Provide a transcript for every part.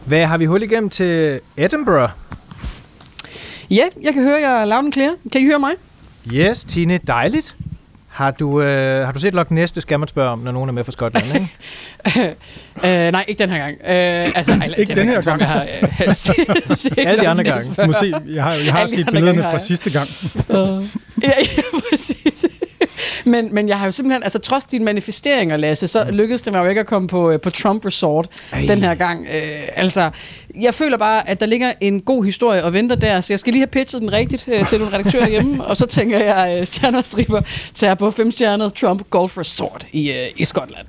Hvad har vi hul igennem til Edinburgh? Ja, jeg kan høre jer loud and clear. Kan I høre mig? Yes, Tine, dejligt. Har du set Loch Ness, det skal man spørge om, når nogen er med fra Skotland, ikke? Nej, ikke den her gang. Ikke den her gang. Alle de andre gange. Du må se, jeg har set billederne fra sidste gang. Ja, præcis. Men jeg har jo simpelthen, altså trods dine manifesteringer, Lasse, så lykkedes det mig jo ikke at komme på Trump Resort den her gang. Jeg føler bare, at der ligger en god historie og venter der, så jeg skal lige have pitchet den rigtigt til nogle redaktører hjemme, og så tænker jeg, stjerner og striber tager på 5-stjernet Trump Golf Resort i Skotland.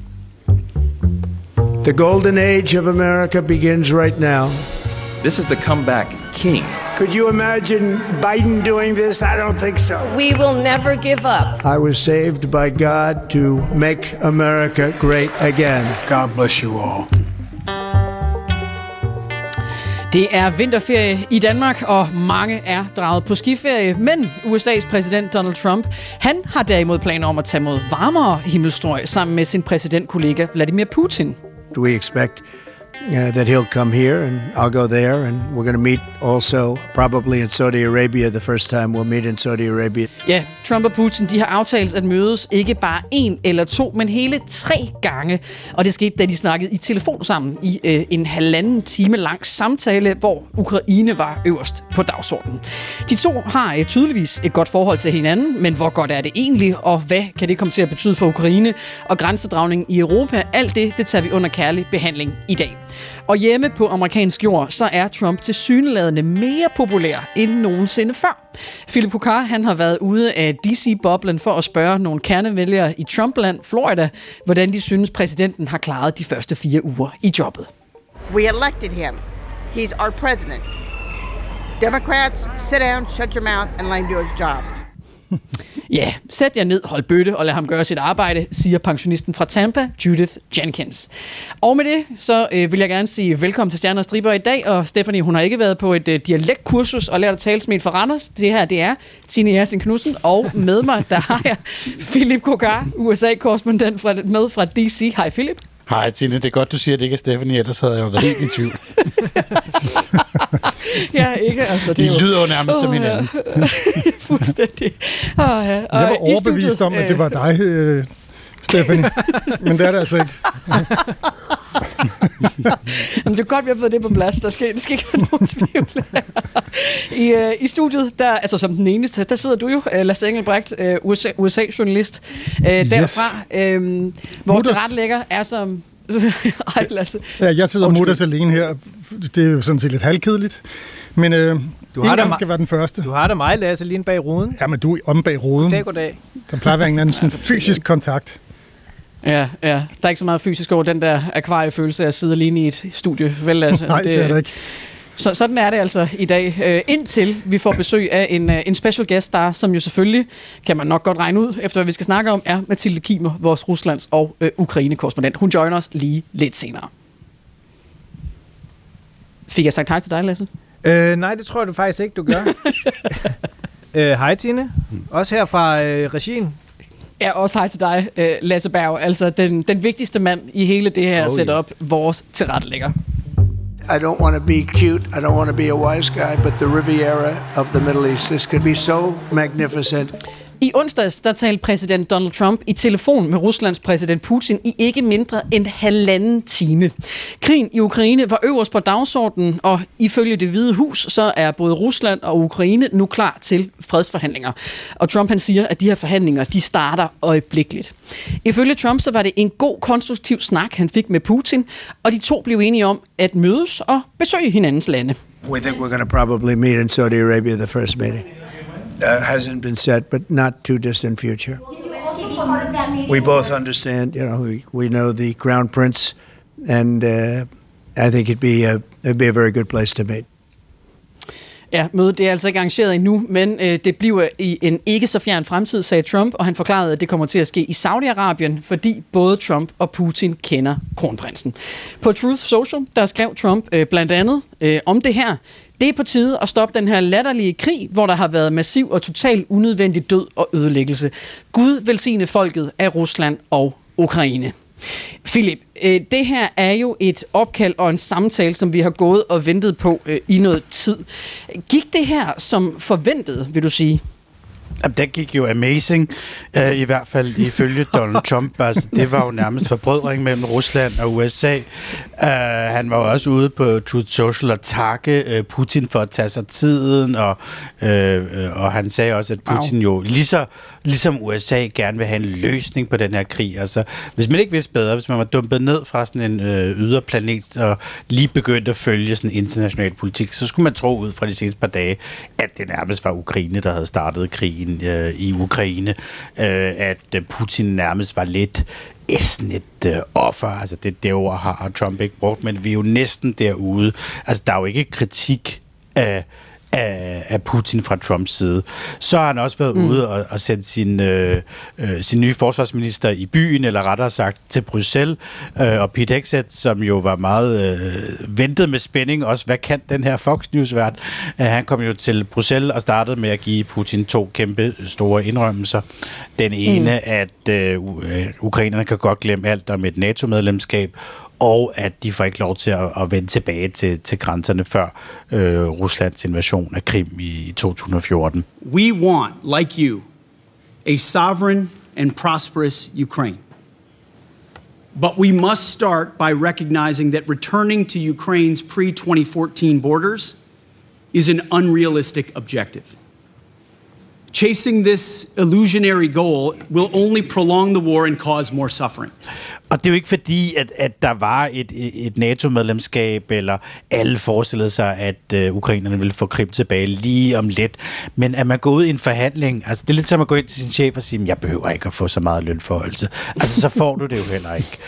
The golden age of America begins right now. This is the comeback king. Could you imagine Biden doing this? I don't think so. We will never give up. I was saved by God to make America great again. God bless you all. Det er vinterferie i Danmark, og mange er draget på skiferie, men USA's præsident Donald Trump, han har derimod planer om at tage mod varmere himmelstrøg sammen med sin præsidentkollega Vladimir Putin. Do we expect that he'll come here and I'll go there, and we're going to meet also probably in Saudi Arabia the first time we'll meet in Saudi Arabia. Ja, Trump og Putin, de har aftalt at mødes ikke bare 1 eller 2, men hele 3 gange. Og det skete, da de snakkede i telefon sammen i en 1,5 time lang samtale, hvor Ukraine var øverst på dagsordenen. De to har tydeligvis et godt forhold til hinanden, men hvor godt er det egentlig, og hvad kan det komme til at betyde for Ukraine og grænsedragningen i Europa? Alt det tager vi under kærlig behandling i dag. Og hjemme på amerikansk jord, så er Trump tilsyneladende mere populær end nogensinde før. Philip Hukar, han har været ude af DC-boblen for at spørge nogle kernevælgere i Trumpland, Florida, hvordan de synes, præsidenten har klaret de første 4 uger i jobbet. We elected him. He's our president. Democrats, sit down, shut your mouth, and let him do his job. Ja, sæt jer ned, hold bøtte og lad ham gøre sit arbejde, siger pensionisten fra Tampa, Judith Jenkins. Og med det, så vil jeg gerne sige velkommen til Stjerner og Striber i dag, og Stephanie, hun har ikke været på et dialektkursus og lært at tale som en fra Randers. Det her, det er Tine Jersing Knudsen, og med mig, der har jeg Philip Hukar, USA-korrespondent med fra DC. Hej Philip. Hej Tine, det er godt, du siger, at det ikke er Stephanie, ellers havde jeg jo været helt i tvivl. Ja, ikke? Altså, de lyder jo nærmest som hinanden. Fuldstændig. Jeg var overbevist om, at det var dig, Stephanie, men det er det altså ikke. Jamen, det er godt, vi har fået det på plads. Det skal ikke være nogen tvivl. I studiet, der, altså som den eneste, der sidder du jo, Lasse Engelbrecht, USA-journalist. Derfra, hvor tilrettelægger er som... Ej, Lasse. Ja, jeg sidder mutters alene her. Det er jo sådan set lidt halvkedeligt. Men du skal være den første. Du har da mig, Lasse, lige bag ruden. Ja, men du er om bag ruden. Goddag. Der plejer at være en anden sådan fysisk kontakt. Ja. Der er ikke så meget fysisk over den der akvariefølelse af at sidde alene i et studie. Vel, altså, nej, det er det ikke. Så sådan er det altså i dag, indtil vi får besøg af en special guest star, som jo selvfølgelig, kan man nok godt regne ud, efter hvad vi skal snakke om, er Mathilde Kimer, vores Ruslands- og Ukraine-korrespondent. Hun joiner os lige lidt senere. Fik jeg sagt hej til dig, Lasse? Nej, det tror jeg du faktisk ikke, du gør. Hej Tine, også her fra regien. Ja, også hej til dig, Lasse Berg, altså den vigtigste mand i hele det her setup, vores tilrettelægger. I don't want to be cute. I don't want to be a wise guy, but the Riviera of the Middle East, this could be so magnificent. I onsdags, der talte præsident Donald Trump i telefon med Ruslands præsident Putin i ikke mindre end 1,5 time. Krigen i Ukraine var øverst på dagsordenen, og ifølge Det Hvide Hus, så er både Rusland og Ukraine nu klar til fredsforhandlinger. Og Trump han siger, at de her forhandlinger, de starter øjeblikkeligt. Ifølge Trump, så var det en god, konstruktiv snak, han fik med Putin, og de to blev enige om at mødes og besøge hinandens lande. We think we're going to probably meet in Saudi Arabia the first meeting. Hasn't been set, but not too distant future. We both understand, we know the Crown Prince, and I think it'd be a very good place to meet. Ja, mødet det er altså ikke arrangeret endnu, men det bliver i en ikke så fjern fremtid, sagde Trump, og han forklarede, at det kommer til at ske i Saudi-Arabien, fordi både Trump og Putin kender kronprinsen. På Truth Social, der skrev Trump blandt andet om det her. Det er på tide at stoppe den her latterlige krig, hvor der har været massiv og total unødvendig død og ødelæggelse. Gud velsigne folket af Rusland og Ukraine. Philip, det her er jo et opkald og en samtale, som vi har gået og ventet på i noget tid. Gik det her som forventet, vil du sige? Den gik jo amazing, i hvert fald ifølge Donald Trump. Altså, det var jo nærmest forbrødring mellem Rusland og USA. Han var jo også ude på Truth Social og takke Putin for at tage sig tiden, og han sagde også, at Putin jo ligesom USA gerne vil have en løsning på den her krig. Altså, hvis man ikke vidste bedre, hvis man var dumpet ned fra sådan en yderplanet og lige begyndte at følge sådan international politik, så skulle man tro ud fra de seneste par dage, at det nærmest var Ukraine, der havde startet krigen i Ukraine, at Putin nærmest var lidt sådan et offer. Altså det ord har Trump ikke brugt, men vi er jo næsten derude. Altså der er jo ikke kritik af Putin fra Trumps side. Så har han også været ude og sendt sin nye forsvarsminister i byen, eller rettere sagt til Bruxelles, og Pete Hegseth, som jo var meget ventet med spænding, også hvad kan den her Fox News-vært? Han kom jo til Bruxelles og startede med at give Putin 2 kæmpe store indrømmelser. Den ene, at ukrainerne kan godt glemme alt om et NATO-medlemskab, og at de får ikke lov til at vende tilbage til grænserne før Ruslands invasion af Krim i 2014. We want, like you, a sovereign and prosperous Ukraine. But we must start by recognizing that returning to Ukraine's pre-2014 borders is an unrealistic objective. Chasing this illusionary goal will only prolong the war and cause more suffering. Og det er jo ikke fordi, at der var et NATO-medlemskab, eller alle forestillede sig, at ukrainerne ville få Krim tilbage lige om lidt. Men at man går ud i en forhandling, altså det er lidt som at gå ind til sin chef og sige, jeg behøver ikke at få så meget lønforholdelse. Altså så får du det jo heller ikke.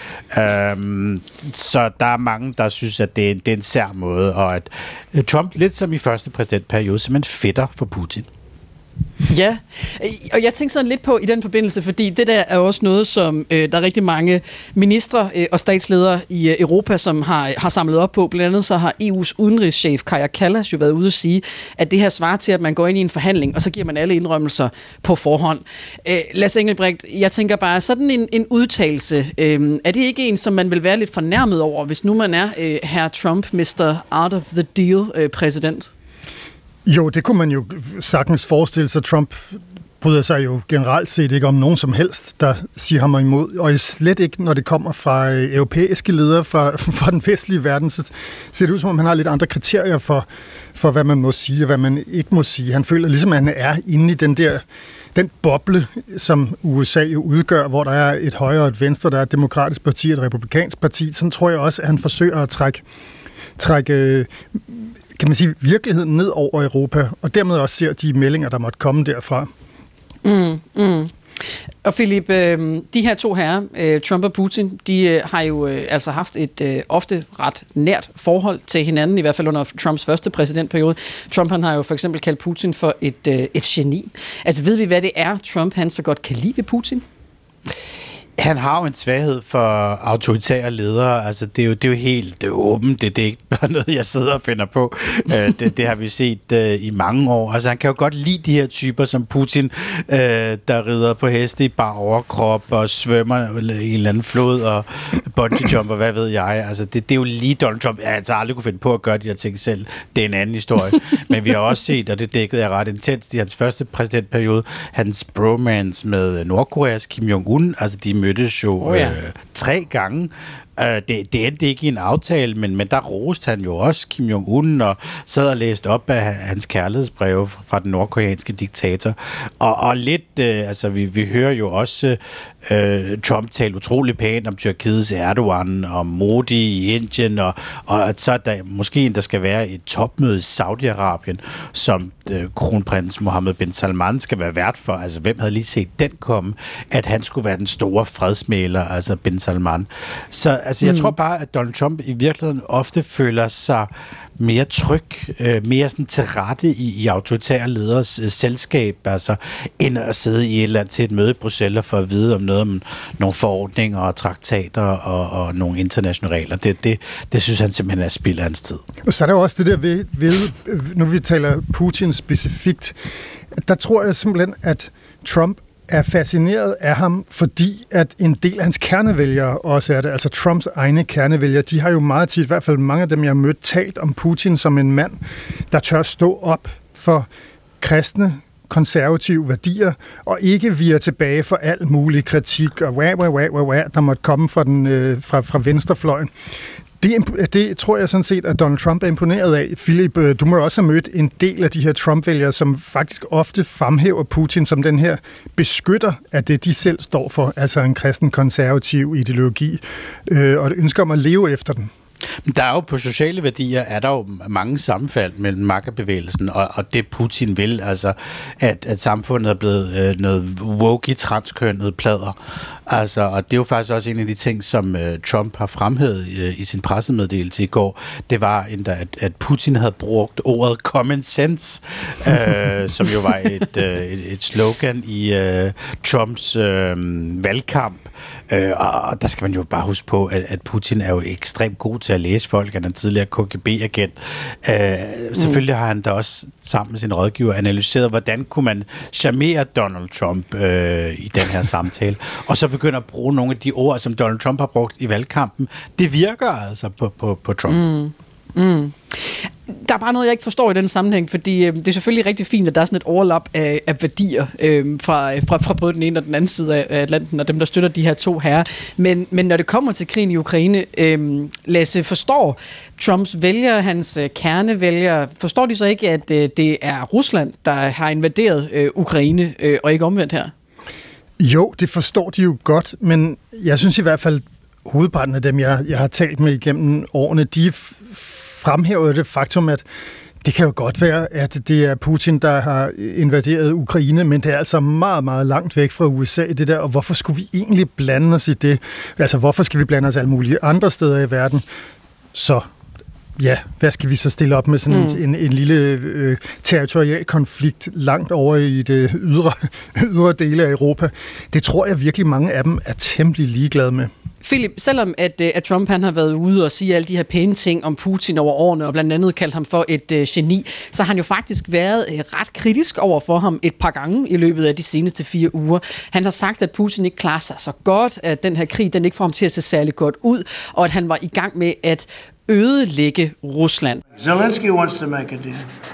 Så der er mange, der synes, at det er en sær måde, og at Trump, lidt som i første præsidentperiode, simpelthen fætter for Putin. Ja, og jeg tænker sådan lidt på i den forbindelse, fordi det der er også noget, som der er rigtig mange ministre og statsledere i Europa, som har samlet op på. Blandt andet så har EU's udenrigschef Kaja Kallas jo været ude at sige, at det her svarer til, at man går ind i en forhandling, og så giver man alle indrømmelser på forhånd. Lasse Engelbrecht, jeg tænker bare, sådan en udtalelse, er det ikke en, som man vil være lidt fornærmet over, hvis nu man er herr Trump, Mr. Out of the Deal præsident? Jo, det kunne man jo sagtens forestille sig. Trump bryder sig jo generelt set ikke om nogen som helst, der siger ham imod. Og slet ikke, når det kommer fra europæiske ledere fra den vestlige verden, så ser det ud som om, han har lidt andre kriterier for hvad man må sige og hvad man ikke må sige. Han føler ligesom, at han er inde i den boble, som USA jo udgør, hvor der er et højre og et venstre, der er et demokratisk parti og et republikansk parti. Sådan tror jeg også, at han forsøger at trække kan man sige, virkeligheden ned over Europa, og dermed også ser de meldinger, der måtte komme derfra. Og Philip, de her to herrer, Trump og Putin, de har jo altså haft et ofte ret nært forhold til hinanden, i hvert fald under Trumps første præsidentperiode. Trump han har jo for eksempel kaldt Putin for et geni. Altså ved vi, hvad det er, Trump han så godt kan lide ved Putin? Han har jo en svaghed for autoritære ledere. Altså, det er jo helt åbent. Det er ikke bare noget, jeg sidder og finder på. Det har vi set i mange år. Altså, han kan jo godt lide de her typer som Putin, der rider på heste i bar overkrop og svømmer i en eller anden flod og bungee jumper, hvad ved jeg. Altså, det er jo lige Donald Trump. Jeg har aldrig kunne finde på at gøre de her ting selv. Det er en anden historie. Men vi har også set, og det dækkede jeg ret intenst i hans første præsidentperiode, hans bromance med Nordkoreas Kim Jong-un. Altså, de mødtes jo 3 gange. Det endte ikke i en aftale, men der roste han jo også Kim Jong-un og sad og læste op af hans kærlighedsbreve fra den nordkoreanske diktator. Og lidt, altså vi hører jo også Trump tale utrolig pænt om Tyrkiets Erdogan og Modi i Indien, og at så der skal være et topmøde i Saudi-Arabien, som kronprins Mohammed bin Salman skal være vært for. Altså hvem havde lige set den komme, at han skulle være den store fredsmægler, altså bin Salman. Så altså, jeg tror bare, at Donald Trump i virkeligheden ofte føler sig mere tryg, mere sådan til rette i autoritære leders selskab, altså, end at sidde i et eller andet til et møde i Bruxelles for at vide om noget om nogle forordninger og traktater og nogle internationale regler. Det synes han simpelthen er spild af hans tid. Og så er der jo også det der ved nu vi taler Putin specifikt, der tror jeg simpelthen, at Trump er fascineret af ham, fordi at en del af hans kernevælgere også er det. Altså Trumps egne kernevælgere, de har jo meget tit, i hvert fald mange af dem, jeg har mødt, talt om Putin som en mand, der tør stå op for kristne, konservative værdier, og ikke vire tilbage for al mulig kritik, og der måtte komme fra venstrefløjen. Det tror jeg sådan set, at Donald Trump er imponeret af. Philip, du må også have mødt en del af de her Trump-vælgere, som faktisk ofte fremhæver Putin som den her beskytter af det, de selv står for, altså en kristen konservativ ideologi, og et ønske om at leve efter den. Der er jo på sociale værdier, er der jo mange sammenfald mellem MAGA-bevægelsen og det Putin vil, altså at samfundet er blevet noget woke, transkønnet plader. Altså, og det er jo faktisk også en af de ting, som Trump har fremhævet i sin pressemeddelelse i går. Det var, at Putin havde brugt ordet common sense, som jo var et slogan i Trumps valgkamp. Og der skal man jo bare huske på, at Putin er jo ekstremt god til at læse folk. Han er en tidligere KGB-agent. Selvfølgelig har han da også sammen med sin rådgiver analyseret, hvordan kunne man charmere Donald Trump i den her samtale. Og så begynder at bruge nogle af de ord, som Donald Trump har brugt i valgkampen. Det virker altså på Trump. Der er bare noget, jeg ikke forstår i den sammenhæng, fordi det er selvfølgelig rigtig fint, at der er sådan et overlap af værdier fra både den ene og den anden side af Atlanten, og dem, der støtter de her to herrer. Men når det kommer til krigen i Ukraine, Lasse, forstår Trumps vælgere, hans kernevælgere, forstår de så ikke, at det er Rusland, der har invaderet Ukraine, og ikke omvendt her? Jo, det forstår de jo godt, men jeg synes i hvert fald, hovedparten af dem, jeg har talt med igennem årene, de fremhæver det faktum, at det kan jo godt være, at det er Putin, der har invaderet Ukraine, men det er altså meget, meget langt væk fra USA, det der, og hvorfor skulle vi egentlig blande os i det? Altså, hvorfor skal vi blande os alle mulige andre steder i verden? Så ja, hvad skal vi så stille op med sådan en lille territorial konflikt langt over i det ydre dele af Europa? Det tror jeg virkelig mange af dem er temmelig ligeglade med. Philip, selvom at Trump han har været ude og sige alle de her pæne ting om Putin over årene, og blandt andet kaldt ham for et geni, så har han jo faktisk været ret kritisk over for ham et par gange i løbet af de seneste 4 uger. Han har sagt, at Putin ikke klarer sig så godt, at den her krig den ikke får ham til at se særlig godt ud, og at han var i gang med at ødelægge Rusland. Zelensky wants to make a deal.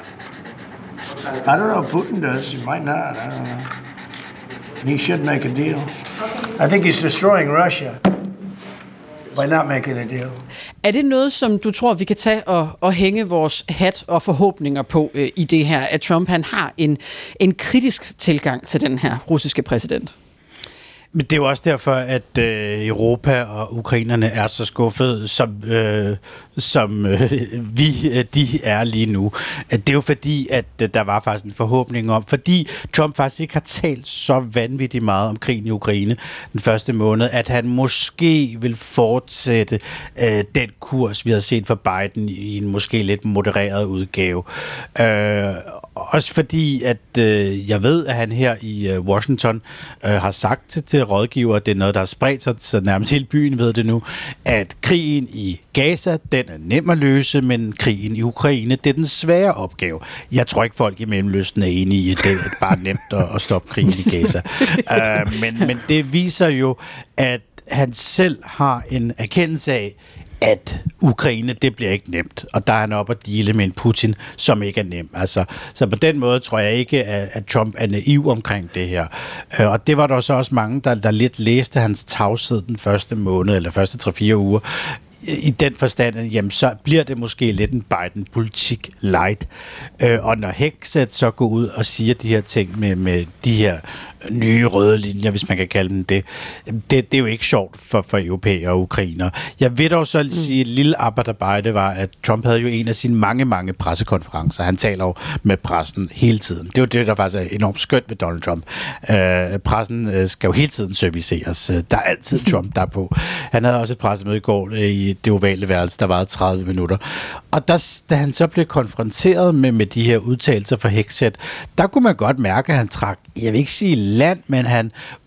I don't know if Putin does. He might not. I don't know. He should make a deal. I think he's destroying Russia by not making a deal. Er det noget, som du tror, vi kan tage og hænge vores hat og forhåbninger på i det her, at Trump han har en kritisk tilgang til den her russiske præsident? Men det er jo også derfor, at Europa og ukrainerne er så skuffede, som de er lige nu. Det er jo fordi, at der var faktisk en forhåbning om, fordi Trump faktisk ikke har talt så vanvittigt meget om krigen i Ukraine den første måned, at han måske vil fortsætte den kurs, vi har set fra Biden i en måske lidt modereret udgave. Også fordi, at jeg ved, at han her i Washington har sagt til rådgiver, det er noget, der har spredt sig, så nærmest hele byen ved det nu, at krigen i Gaza, den er nem at løse, men krigen i Ukraine, det er den svære opgave. Jeg tror ikke, folk i Mellemøsten er enige i, at det er bare nemt at stoppe krigen i Gaza. Men det viser jo, at han selv har en erkendelse af, at Ukraine, det bliver ikke nemt, og der er han oppe at deale med en Putin, som ikke er nem. Altså, så på den måde tror jeg ikke, at Trump er naiv omkring det her. Og det var der så også mange, der lidt læste hans tavshed den første måned, eller første 3-4 uger, i den forstand, jamen, så bliver det måske lidt en Biden-politik light. Og når Hegseth så går ud og siger de her ting med de her nye røde linjer, hvis man kan kalde dem det er jo ikke sjovt for europæere og ukrainere. Jeg vil dog så sige, et lille arbejde var, at Trump havde jo en af sine mange pressekonferencer. Han taler jo med pressen hele tiden. Det er jo det, der faktisk er enormt skønt ved Donald Trump. Pressen skal jo hele tiden serviceres. Der er altid Trump der på. Han havde også et pressemøde i går i det ovale værelse, der varede 30 minutter. Og da han så blev konfronteret med de her udtalelser fra Hegseth, der kunne man godt mærke, at han trak, jeg vil ikke sige land, men han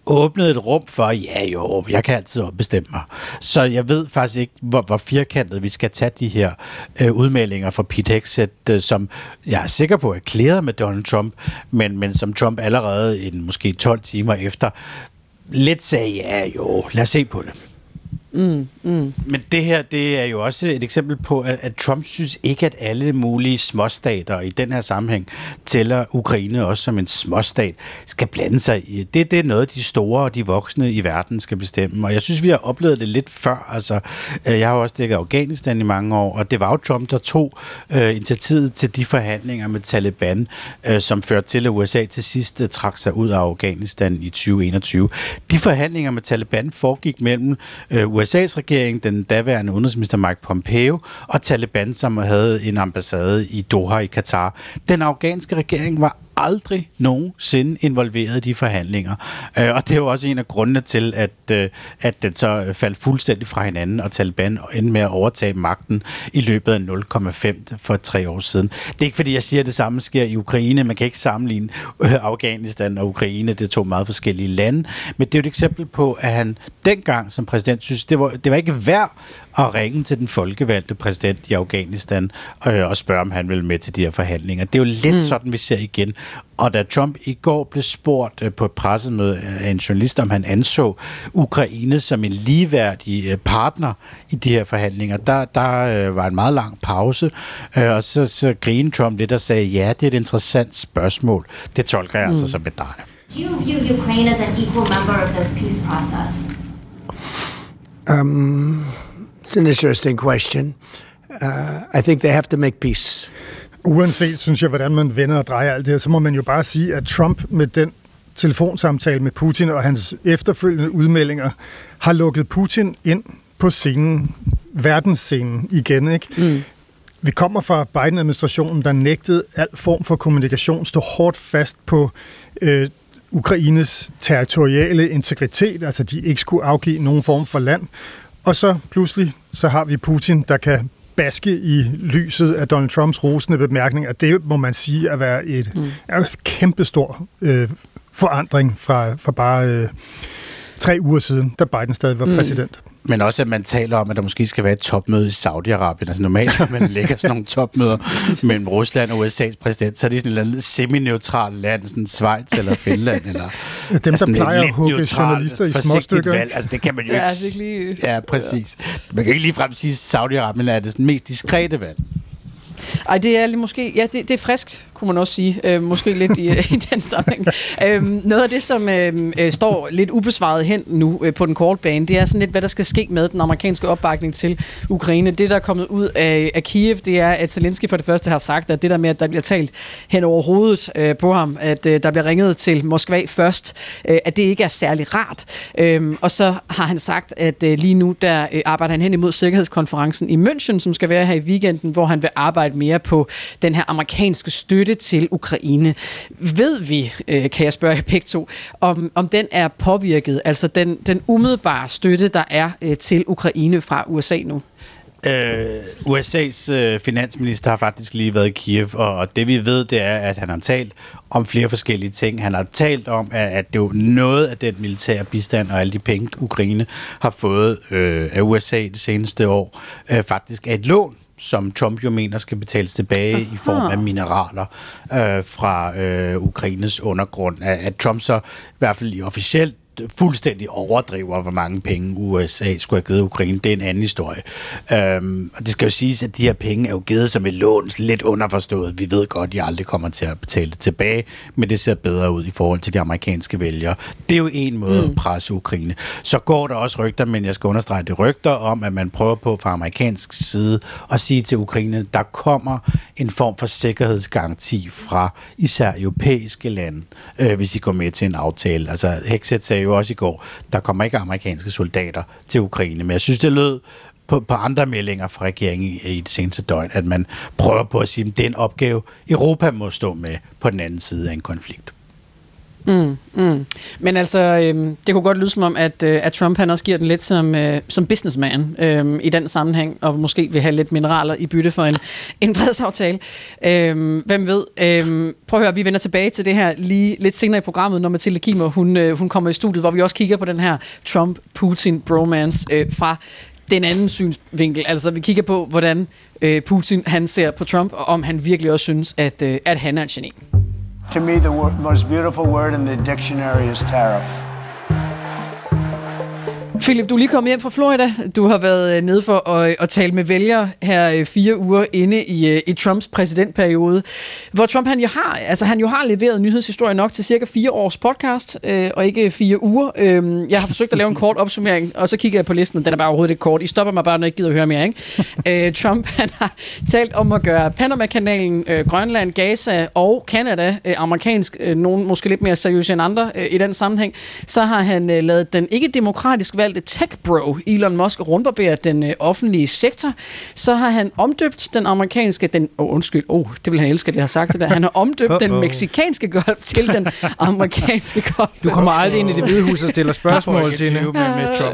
åbnet et rum for, jeg kan altid bestemme mig. Så jeg ved faktisk ikke, hvor firkantet vi skal tage de her udmeldinger fra Pete Hegseth, som jeg er sikker på er klæret med Donald Trump, men som Trump allerede måske 12 timer efter lidt sagde, lad os se på det. Men det her, det er jo også et eksempel på, at Trump synes ikke, at alle mulige småstater i den her sammenhæng tæller Ukraine også som en småstat, skal blande sig i. Det er noget, de store og de voksne i verden skal bestemme. Og jeg synes, vi har oplevet det lidt før. Altså, jeg har også dækket Afghanistan i mange år, og det var jo Trump, der tog initiativet til de forhandlinger med Taliban, som førte til, at USA til sidst trak sig ud af Afghanistan i 2021. De forhandlinger med Taliban foregik mellem USA's regering, den daværende udenrigsminister Mike Pompeo, og Taliban, som havde en ambassade i Doha i Katar. Den afghanske regering var aldrig nogensinde involveret i de forhandlinger. Og det er jo også en af grundene til, at den så faldt fuldstændig fra hinanden, og Taliban endte med at overtage magten i løbet af 0,5 for 3 år siden. Det er ikke fordi, jeg siger, at det samme sker i Ukraine. Man kan ikke sammenligne Afghanistan og Ukraine. Det er 2 meget forskellige lande. Men det er jo et eksempel på, at han dengang som præsident synes, det var ikke værd at ringe til den folkevalgte præsident i Afghanistan og spørge, om han ville med til de her forhandlinger. Det er jo lidt sådan, vi ser igen. Og da Trump i går blev spurgt på et pressemøde af en journalist, om han anså Ukraine som en ligeværdig partner i de her forhandlinger, der var en meget lang pause, og så grinede Trump lidt og sagde, ja, det er et interessant spørgsmål. Det tolker jeg altså som et nej. Do you view Ukraine as an equal member of this peace process? It's an interesting question. I think they have to make peace. Uanset, synes jeg, hvordan man vender og drejer alt det her, så må man jo bare sige, at Trump med den telefonsamtale med Putin og hans efterfølgende udmeldinger har lukket Putin ind på scenen, verdensscenen igen, ikke? Vi kommer fra Biden-administrationen, der nægtede al form for kommunikation, stod hårdt fast på Ukraines territoriale integritet, altså de ikke skulle afgive nogen form for land. Og så pludselig, så har vi Putin, der kan baske i lyset af Donald Trumps rosende bemærkninger. Det må man sige at være et kæmpestor forandring fra bare 3 uger siden, da Biden stadig var præsident. Men også, at man taler om, at der måske skal være et topmøde i Saudi-Arabien. Altså normalt, når man lægger sådan nogle topmøder mellem Rusland og USA's præsident, så er det sådan et eller andet semi-neutralt land, sådan Schweiz eller Finland. Eller, dem, der plejer at hugge journalister i småstykker. Altså, det kan man jo ikke... Ja, præcis. Man kan ikke ligefrem sige, at Saudi-Arabien er det sådan mest diskrete valg. Ej, det er måske... Ja, det er friskt, kunne man også sige. Måske lidt i den sammenhæng. Noget af det, som står lidt ubesvaret hen nu på den korte bane, det er sådan lidt, hvad der skal ske med den amerikanske opbakning til Ukraine. Det, der er kommet ud af Kiev, det er, at Zelensky for det første har sagt, at det der med, at der bliver talt hen over hovedet på ham, at der bliver ringet til Moskva først, at det ikke er særlig rart. Og så har han sagt, at lige nu, der arbejder han hen imod Sikkerhedskonferencen i München, som skal være her i weekenden, hvor han vil arbejde mere på den her amerikanske støtte til Ukraine. Ved vi, kan jeg spørge jer begge to, om den er påvirket, altså den umiddelbare støtte, der er til Ukraine fra USA nu? USA's finansminister har faktisk lige været i Kiev, og det vi ved, det er, at han har talt om flere forskellige ting. Han har talt om, at det jo noget af den militære bistand og alle de penge, Ukraine har fået af USA det seneste år, faktisk er et lån, som Trump jo mener skal betales tilbage i form af mineraler fra Ukraines undergrund. At Trump så i hvert fald officielt fuldstændig overdriver, hvor mange penge USA skulle have givet Ukraine. Det er en anden historie. Og det skal jo siges, at de her penge er jo givet som et lån, lidt underforstået. Vi ved godt, at de aldrig kommer til at betale det tilbage, men det ser bedre ud i forhold til de amerikanske vælgere. Det er jo en måde at presse Ukraine. Så går der også rygter, men jeg skal understrege det, rygter om, at man prøver på fra amerikansk side at sige til Ukraine, der kommer en form for sikkerhedsgaranti fra især europæiske lande, hvis I går med til en aftale. Altså Hegseth sagde jo også i går, der kommer ikke amerikanske soldater til Ukraine, men jeg synes, det lød på andre meldinger fra regeringen i det seneste døgn, at man prøver på at sige, at det er en opgave, Europa må stå med på den anden side af en konflikt. Men altså, det kunne godt lyde som om, at Trump han også giver den lidt som businessman i den sammenhæng, og måske vil have lidt mineraler i bytte for en fredsaftale. Hvem ved? Prøv at høre, vi vender tilbage til det her lige lidt senere i programmet, når Mathilde Kimmer, hun kommer i studiet, hvor vi også kigger på den her Trump-Putin-bromance fra den anden synsvinkel. Altså, vi kigger på, hvordan Putin han ser på Trump, og om han virkelig også synes, at han er et geni. To me, the most beautiful word in the dictionary is tariff. Philip, du er lige kommet hjem fra Florida. Du har været nede for at tale med vælgere her 4 uger inde i Trumps præsidentperiode, hvor Trump han jo har leveret nyhedshistorie nok til cirka 4 års podcast, og ikke 4 uger. Jeg har forsøgt at lave en kort opsummering, og så kigger jeg på listen, og den er bare overhovedet ikke kort. I stopper mig bare, når jeg ikke gider at høre mere, ikke? Trump han har talt om at gøre Panama-kanalen, Grønland, Gaza og Canada amerikansk, nogen måske lidt mere seriøse end andre i den sammenhæng. Så har han lavet den ikke-demokratisk valgte tech-bro Elon Musk rundbarbere den offentlige sektor. Så har han omdøbt den amerikanske, det vil han elske, det har sagt det der. Han har omdøbt den meksikanske golf til den amerikanske golf. Du kommer aldrig ind i Det Hvide Hus og stiller spørgsmål til hende. med Trump.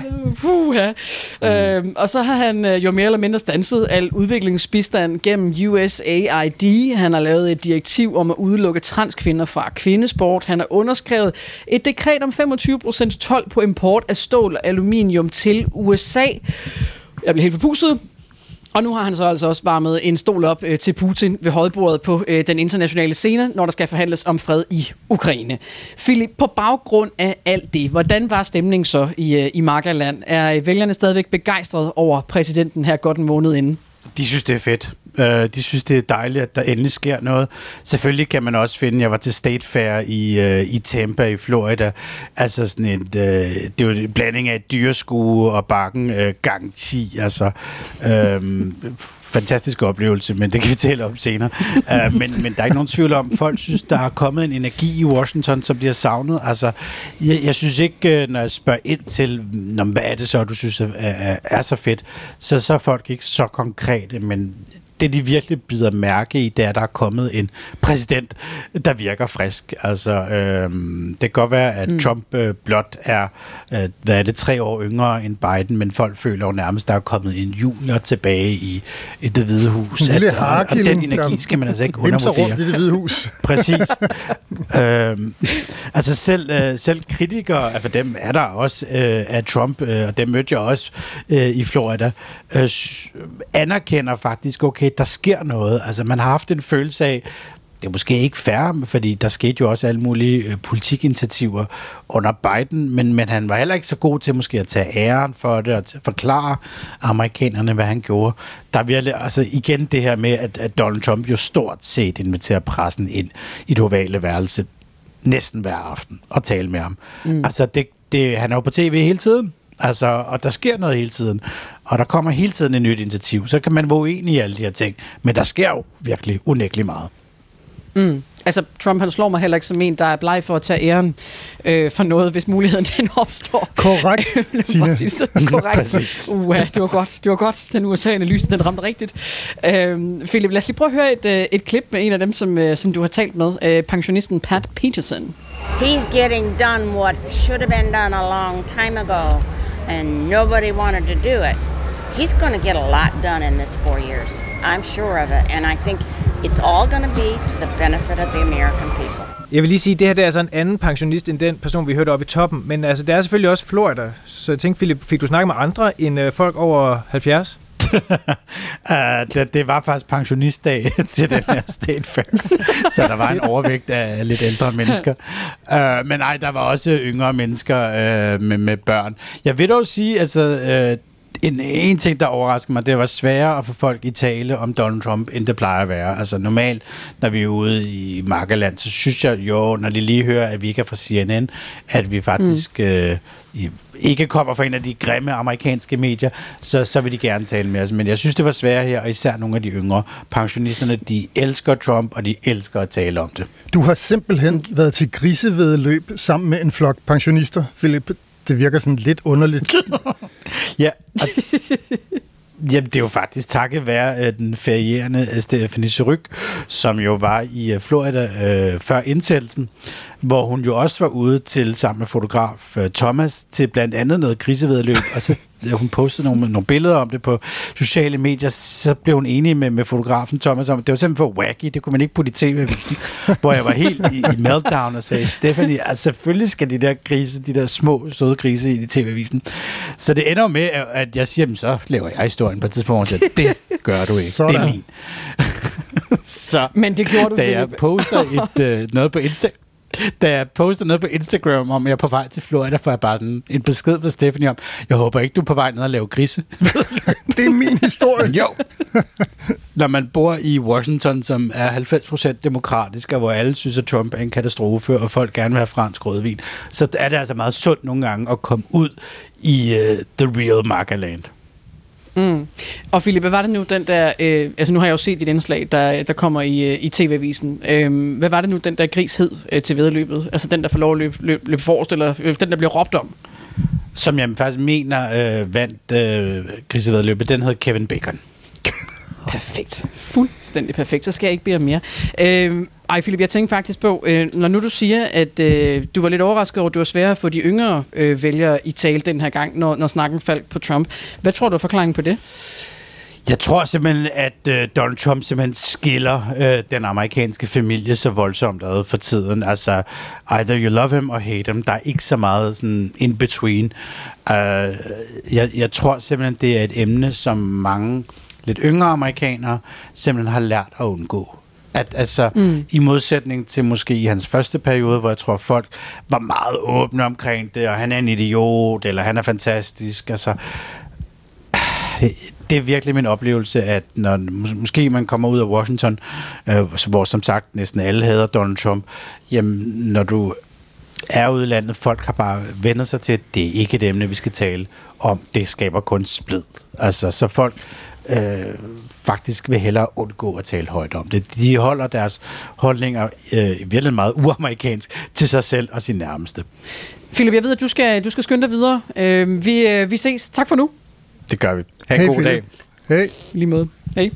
Og så har han jo mere eller mindre standset al udviklingsbistand gennem USAID. Han har lavet et direktiv om at udelukke transkvinder fra kvindesport. Han har underskrevet et dekret om 25% told på import af stål og aluminium til USA. Jeg blev helt forpustet. Og nu har han så altså også varmet en stol op til Putin ved højbordet på den internationale scene, når der skal forhandles om fred i Ukraine. Philip, på baggrund af alt det, hvordan var stemningen så i Markerland? Er vælgerne stadigvæk begejstrede over præsidenten her godt en måned inden? De synes, det er fedt. De synes, det er dejligt, at der endelig sker noget. Selvfølgelig kan man også finde, jeg var til State Fair i Tampa i Florida. Altså sådan det er jo en blanding af et dyreskue og bakken gang 10. Altså, fantastisk oplevelse, men det kan vi tale om senere. Men der er ikke nogen tvivl om, folk synes, der er kommet en energi i Washington, som bliver savnet. Altså, jeg synes ikke, når jeg spørger ind til, hvad er det så, du synes er så fedt, så er folk ikke så konkrete, men det, de virkelig bider mærke i, det er, at der er kommet en præsident, der virker frisk. Altså, det kan godt være, at Trump blot er, 3 år yngre end Biden, men folk føler jo nærmest, der er kommet en junior tilbage i Det Hvide Hus. Og den energi skal man altså ikke undervurdere. Rundt i Det Hvide Hus. Præcis. Altså selv kritikere, for dem er der også af Trump, og dem mødte jeg også i Florida, anerkender faktisk, okay, der sker noget. Altså, man har haft en følelse af, det er måske ikke fair, fordi der skete jo også alle mulige politikinitiativer under Biden, men han var heller ikke så god til måske at tage æren for det, og til at forklare amerikanerne, hvad han gjorde. Der er altså igen det her med, at Donald Trump jo stort set inviterer pressen ind i det ovale værelse næsten hver aften og tale med ham. Altså, han er jo på tv hele tiden. Altså, og der sker noget hele tiden, og der kommer hele tiden et nyt initiativ, så kan man være uenig i alle de her ting, men der sker jo virkelig unægteligt meget. Altså, Trump han slår mig heller ikke som en, der er bleg for at tage æren for noget, hvis muligheden den opstår. Korrekt, Tine. Korrekt. Det var godt. Den USA-analyse, den ramte rigtigt. Philip, lad os lige prøve at høre et klip med en af dem, som du har talt med, pensionisten Pat Peterson. He's getting done what should have been done a long time ago, and nobody wanted to do it. He's going to get a lot done in this 4 years. I'm sure of it, and I think it's all going to be to the benefit of the American people. Jeg vil lige sige, at det her det er altså en anden pensionist end den person, vi hørte oppe i toppen, men altså, det er selvfølgelig også Florida. Så jeg tænkte, Philip, fik du snakket med andre end folk over 70? Det var faktisk pensionistdag til den her State Fair, så der var en overvægt af lidt ældre mennesker. Men nej, der var også yngre mennesker med børn. Jeg vil dog sige, altså en ting, der overrasker mig, det var sværere at få folk i tale om Donald Trump, end det plejer at være. Altså normalt, når vi er ude i Markerland, så synes jeg jo, når de lige hører, at vi ikke er fra CNN, at vi faktisk ikke kommer fra en af de grimme amerikanske medier, så vil de gerne tale med os. Men jeg synes, det var svært her, og især nogle af de yngre pensionisterne, de elsker Trump, og de elsker at tale om det. Du har simpelthen været til grisevæddeløb sammen med en flok pensionister, Philip. Det virker sådan lidt underligt. Ja. Jamen, det er jo faktisk takket være den ferierende Stephanie Surrugue, som jo var i Florida før indsættelsen, hvor hun jo også var ude til sammen med fotograf Thomas til blandt andet noget grisevæddeløb, og så hun postede nogle billeder om det på sociale medier, så blev hun enig med fotografen Thomas om, det var simpelthen for wacky, det kunne man ikke putte i TV-avisen, hvor jeg var helt i meltdown og sagde, Stephanie, altså selvfølgelig skal de der små, søde grise i TV-avisen. Så det ender med, at jeg siger, så laver jeg historien på et tidspunkt, og det gør du ikke, det er min. Så, men det gjorde du, da jeg poster noget på Instagram, da jeg postede noget på Instagram om, at jeg er på vej til Florida, får jeg bare sådan en besked fra Stephanie om, jeg håber ikke, du er på vej ned og lave grise. Det er min historie. Jo. Når man bor i Washington, som er 90% demokratisk, og hvor alle synes, at Trump er en katastrofe, og folk gerne vil have fransk rødvin, så er det altså meget sundt nogle gange at komme ud i the real Markerland. Mm. Og Philip, hvad var det nu, den der, altså nu har jeg jo set dit indslag, der kommer i TV-avisen. Hvad var det nu, den der gris hed til væddeløbet? Altså den, der får lov at løbe forrest, eller den, der bliver råbt om? Som jeg faktisk mener vandt grisevæddeløbet, den hed Kevin Bacon. Perfekt. Fuldstændig perfekt. Så skal jeg ikke bede om mere. Philip, jeg tænkte faktisk på, når nu du siger, at du var lidt overrasket over, at du var sværere at få de yngre vælgere i tale den her gang, når snakken faldt på Trump. Hvad tror du er forklaringen på det? Jeg tror simpelthen, at Donald Trump simpelthen skiller den amerikanske familie så voldsomt ad for tiden. Altså, either you love him or hate him. Der er ikke så meget sådan in between. Jeg tror simpelthen, det er et emne, som mange lidt yngre amerikanere simpelthen har lært at undgå. I modsætning til måske i hans første periode, hvor jeg tror, folk var meget åbne omkring det, og han er en idiot, eller han er fantastisk. Altså, det er virkelig min oplevelse, at når måske man kommer ud af Washington, hvor som sagt næsten alle hader Donald Trump, jamen når du er ude i landet, folk har bare vendt sig til, at det er ikke et emne, vi skal tale om. Det skaber kun splid. Altså, så folk faktisk vil hellere undgå at tale højt om det. De holder deres holdninger virkelig meget uamerikansk til sig selv og sin nærmeste. Philip, jeg ved, at du skal skynde dig videre. Vi ses. Tak for nu. Det gør vi. Ha' en god dag. Hej. Lige måde. Hej.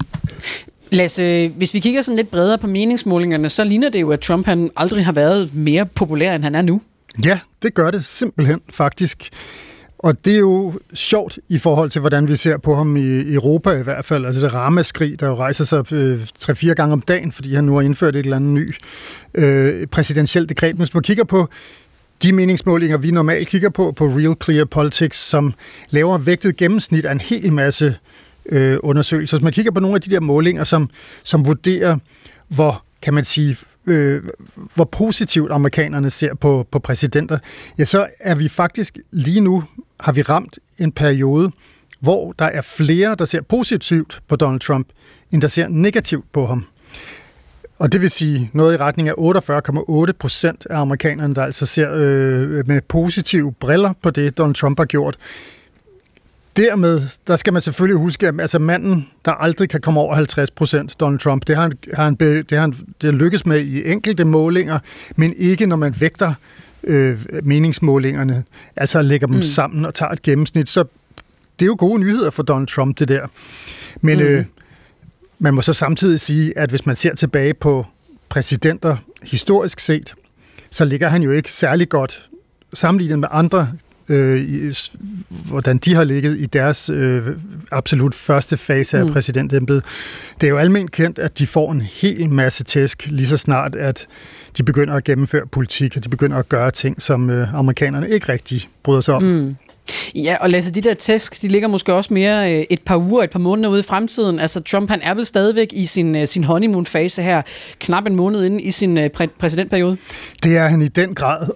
Lasse, hvis vi kigger sådan lidt bredere på meningsmålingerne, så ligner det jo, at Trump han aldrig har været mere populær, end han er nu. Ja, det gør det simpelthen faktisk. Og det er jo sjovt i forhold til, hvordan vi ser på ham i Europa i hvert fald. Altså det ramaskrig, der jo rejser sig 3-4 gange om dagen, fordi han nu har indført et eller andet ny præsidentielt dekret. Hvis man kigger på de meningsmålinger, vi normalt kigger på Real Clear Politics, som laver vægtet gennemsnit af en hel masse undersøgelser. Så man kigger på nogle af de der målinger, som vurderer, hvor kan man sige, hvor positivt amerikanerne ser på præsidenter, ja, så er vi faktisk lige nu, har vi ramt en periode, hvor der er flere, der ser positivt på Donald Trump, end der ser negativt på ham. Og det vil sige noget i retning af 48,8% af amerikanerne, der altså ser med positive briller på det, Donald Trump har gjort. Dermed, der skal man selvfølgelig huske, at altså manden, der aldrig kan komme over 50%, Donald Trump, det har han lykkes med i enkelte målinger, men ikke når man vægter meningsmålingerne, altså lægger dem sammen og tager et gennemsnit. Så det er jo gode nyheder for Donald Trump, det der. Men man må så samtidig sige, at hvis man ser tilbage på præsidenter historisk set, så ligger han jo ikke særlig godt sammenlignet med andre, hvordan de har ligget i deres absolut første fase af præsidentembedet. Det er jo alment kendt, at de får en hel masse tæsk lige så snart, at de begynder at gennemføre politik, og de begynder at gøre ting, som amerikanerne ikke rigtig bryder sig om. Ja, og Lasse, de der tæsk, de ligger måske også mere et par uger, et par måneder ude i fremtiden. Altså Trump, han er vel stadigvæk i sin honeymoon-fase her, knap en måned inde i sin præsidentperiode? Det er han i den grad,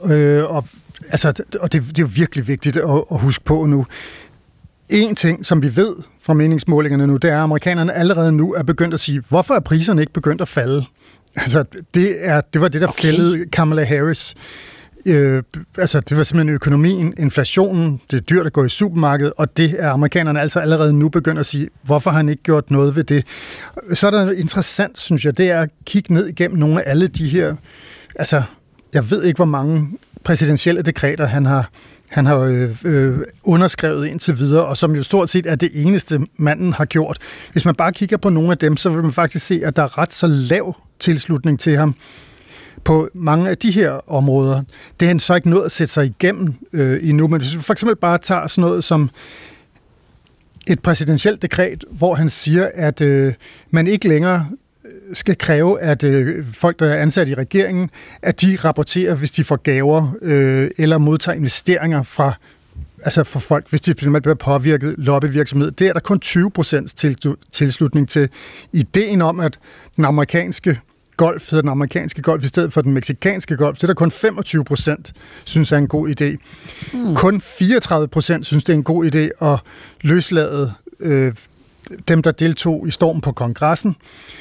og det er jo virkelig vigtigt at huske på nu. En ting, som vi ved fra meningsmålingerne nu, det er, at amerikanerne allerede nu er begyndt at sige, hvorfor er priserne ikke begyndt at falde? Altså, det var det, der fældede Kamala Harris. Det var simpelthen økonomien, inflationen, det er dyrt at gå i supermarkedet, og det er amerikanerne altså allerede nu begyndt at sige, hvorfor har han ikke gjort noget ved det? Så er der noget interessant, synes jeg, det er at kigge ned igennem nogle af alle de her, jeg ved ikke, hvor mange præsidentielle dekreter han har han har underskrevet indtil videre, og som jo stort set er det eneste, manden har gjort. Hvis man bare kigger på nogle af dem, så vil man faktisk se, at der er ret så lav tilslutning til ham på mange af de her områder. Det er han så ikke nået at sætte sig igennem endnu, men hvis vi for eksempel bare tager sådan noget som et præsidentielt dekret, hvor han siger, at man ikke længere skal kræve, at folk, der er ansat i regeringen, at de rapporterer, hvis de får gaver eller modtager investeringer fra folk, hvis de bliver påvirket lobbyvirksomhed. Det er der kun 20% tilslutning til. Ideen om, at den amerikanske golf hedder den amerikanske golf i stedet for den mexikanske golf, det er der kun 25% synes er en god idé. Kun 34% synes, det er en god idé at løslade dem, der deltog i stormen på kongressen.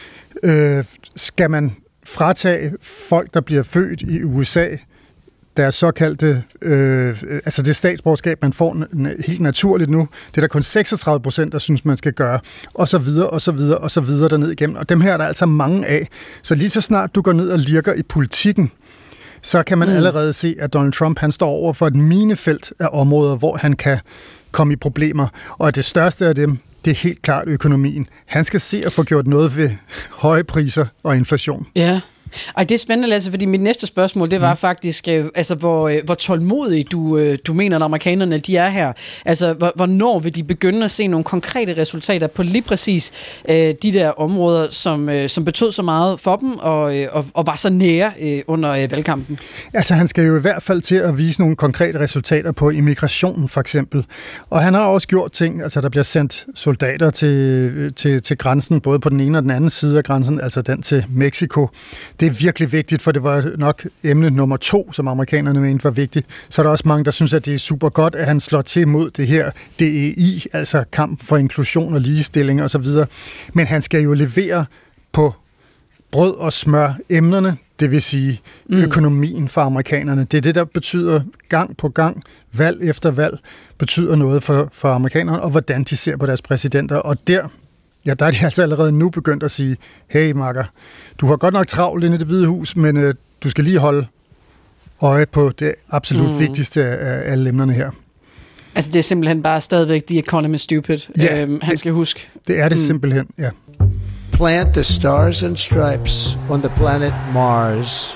Skal man fratage folk, der bliver født i USA, deres såkaldte, altså det statsborgerskab, man får helt naturligt nu, det er der kun 36%, der synes, man skal gøre, og så videre, og så videre, og så videre derned igennem. Og dem her er der altså mange af. Så lige så snart du går ned og lirker i politikken, så kan man allerede se, at Donald Trump, han står over for et minefelt af områder, hvor han kan komme i problemer. Og det største af dem, det er helt klart økonomien. Han skal se at få gjort noget ved høje priser og inflation. Ja. Ej, det er spændende, Lasse, fordi mit næste spørgsmål, det var faktisk, altså, hvor tålmodige du mener, at amerikanerne de er her. Altså, hvornår vil de begynde at se nogle konkrete resultater på lige præcis de der områder, som betød så meget for dem og var så nære under valgkampen? Altså, han skal jo i hvert fald til at vise nogle konkrete resultater på immigrationen, for eksempel. Og han har også gjort ting, altså der bliver sendt soldater til grænsen, både på den ene og den anden side af grænsen, altså den til Mexico. Det er virkelig vigtigt, for det var nok emne nummer 2, som amerikanerne mente var vigtigt. Så er der også mange, der synes, at det er super godt, at han slår til mod det her DEI, altså kamp for inklusion og ligestilling osv. Men han skal jo levere på brød og smør emnerne, det vil sige økonomien for amerikanerne. Det er det, der betyder gang på gang, valg efter valg, betyder noget for amerikanerne, og hvordan de ser på deres præsidenter. Og der er de altså allerede nu begyndt at sige, hey makker, du har godt nok travlt inde i Det Hvide Hus, men du skal lige holde øje på det absolut vigtigste af alle emnerne her. Altså det er simpelthen bare stadigvæk The Economist stupid, han skal huske. Det er det simpelthen, ja. Plant the stars and stripes on the planet Mars.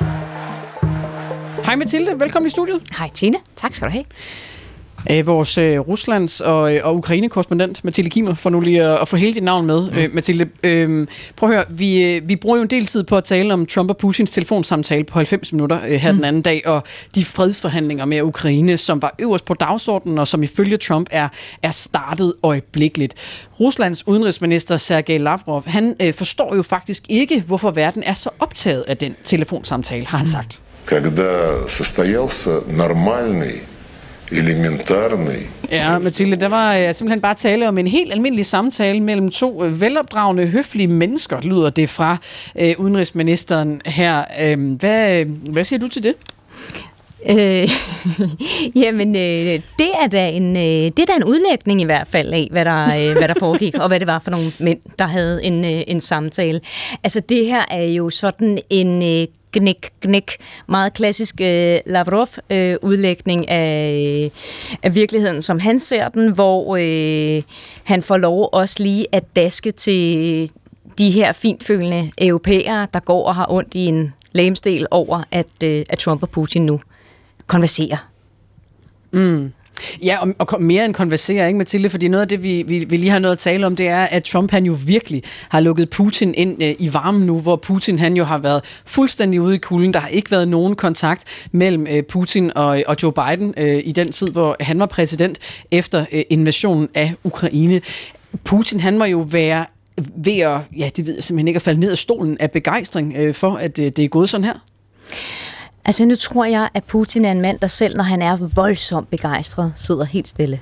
Hej Mathilde, velkommen i studiet. Hej Tine, tak skal du have. Vores Ruslands og Ukraine-korrespondent, Mathilde Kimmer, for nu lige at få hele dit navn med. Mathilde, prøv at høre, vi bruger jo en del tid på at tale om Trump og Putins telefonsamtale på 90 minutter her den anden dag, og de fredsforhandlinger med Ukraine, som var øverst på dagsordenen, og som ifølge Trump er startet øjeblikkeligt. Ruslands udenrigsminister Sergej Lavrov, han forstår jo faktisk ikke, hvorfor verden er så optaget af den telefonsamtale, har han sagt. Когда состоялся нормальный elementarный. Ja, Mathilde, der var simpelthen bare tale om en helt almindelig samtale mellem to velopdragende, høflige mennesker, lyder det fra udenrigsministeren her. Hvad siger du til det? Jamen, det er da en udlægning i hvert fald af, hvad der foregik, og hvad det var for nogle mænd, der havde en samtale. Altså, det her er jo sådan en gnæk, meget klassisk Lavrov-udlægning af virkeligheden, som han ser den, hvor han får lov også lige at daske til de her fintfølende europæere, der går og har ondt i en legemsdel over, at Trump og Putin nu konverserer. Ja, og mere end konversere, ikke Mathilde? Fordi noget af det, vi lige har noget at tale om, det er, at Trump han jo virkelig har lukket Putin ind i varmen nu, hvor Putin han jo har været fuldstændig ude i kulden. Der har ikke været nogen kontakt mellem Putin og Joe Biden i den tid, hvor han var præsident efter invasionen af Ukraine. Putin han må jo være ved at, ja, det ved jeg simpelthen ikke, at falde ned af stolen af begejstring for, at det er gået sådan her. Altså nu tror jeg, at Putin er en mand, der selv, når han er voldsomt begejstret, sidder helt stille.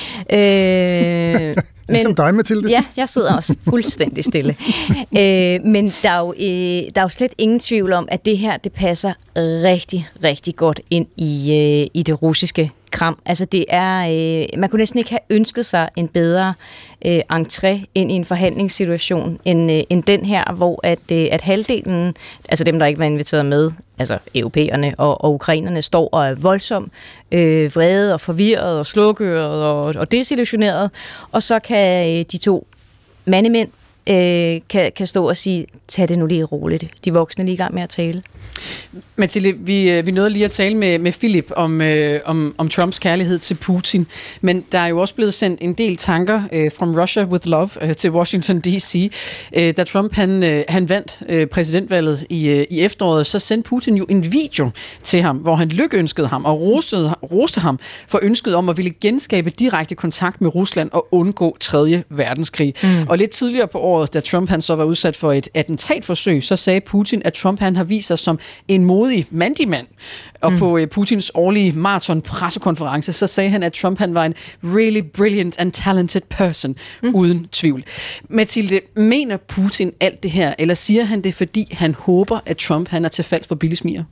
Ligesom dig, Mathilde. Ja, jeg sidder også fuldstændig stille. Men der er jo slet ingen tvivl om, at det her, det passer rigtig, rigtig godt ind i det russiske kram. Altså det er, man kunne næsten ikke have ønsket sig en bedre entré ind i en forhandlingssituation end den her, hvor at halvdelen, altså dem, der ikke var inviteret med, altså europæerne og ukrainerne, står og er voldsomt vrede og forvirret og slukøret og desillusioneret, og så kan de to mandemænd kan stå og sige, tag det nu lige roligt. De voksne er lige i gang med at tale. Mathilde, vi nåede lige at tale med Philip om Trumps kærlighed til Putin, men der er jo også blevet sendt en del tanker from Russia with love til Washington D.C. Da Trump han vandt præsidentvalget i efteråret, så sendte Putin jo en video til ham, hvor han lykønskede ham og roste ham for ønsket om at ville genskabe direkte kontakt med Rusland og undgå 3. verdenskrig. Og lidt tidligere på året, da Trump han så var udsat for et attentatforsøg, så sagde Putin, at Trump han har vist sig som en modig mandigmand. Og på Putins årlige marathon-pressekonference, så sagde han, at Trump han var en really brilliant and talented person, uden tvivl. Mathilde, mener Putin alt det her, eller siger han det, fordi han håber, at Trump han er til falds for billigsmiger?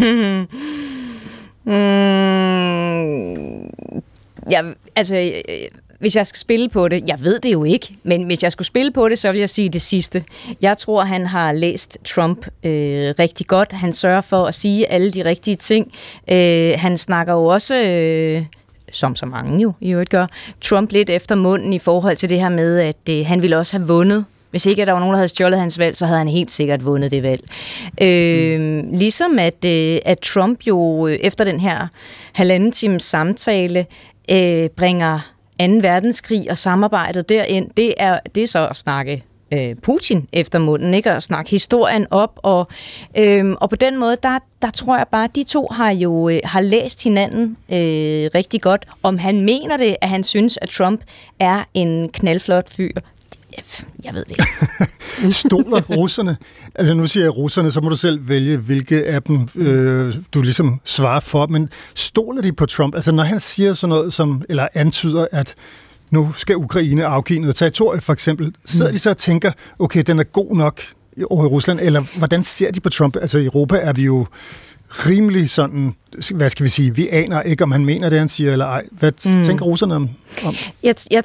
Hvis jeg skal spille på det, jeg ved det jo ikke, men hvis jeg skulle spille på det, så vil jeg sige det sidste. Jeg tror, han har læst Trump rigtig godt. Han sørger for at sige alle de rigtige ting. Han snakker jo også, som så mange jo i øvrigt gør, Trump lidt efter munden i forhold til det her med, at han ville også have vundet. Hvis ikke der var nogen, der havde stjålet hans valg, så havde han helt sikkert vundet det valg. Ligesom at Trump jo efter den her 1,5 times samtale bringer 2. verdenskrig og samarbejdet derind, det er så at snakke Putin efter munden, ikke? At snakke historien op, og på den måde, der tror jeg bare, at de to har læst hinanden rigtig godt. Om han mener det, at han synes, at Trump er en knaldflot fyr, jeg ved det ikke. Stoler russerne? Altså nu siger jeg russerne, så må du selv vælge, hvilke af dem du ligesom svarer for. Men stoler de på Trump? Altså når han siger sådan noget som, eller antyder, at nu skal Ukraine afgive noget territorie for eksempel, sidder de så og tænker, okay, den er god nok over i Rusland, eller hvordan ser de på Trump? Altså i Europa er vi jo rimelig sådan, hvad skal vi sige, vi aner ikke, om han mener det, han siger, eller ej. Hvad tænker russerne om? Jeg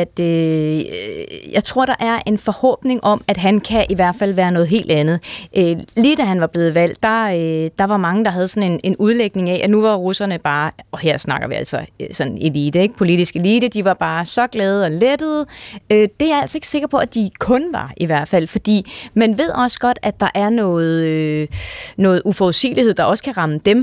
tror, der er en forhåbning om, at han kan i hvert fald være noget helt andet. Lige da han var blevet valgt, der var mange, der havde sådan en udlægning af, at nu var russerne bare, og her snakker vi altså sådan elite, ikke? Politisk elite, de var bare så glade og lettede. Det er jeg altså ikke sikker på, at de kun var i hvert fald, fordi man ved også godt, at der er noget uforudsigelighed, der også kan ramme dem.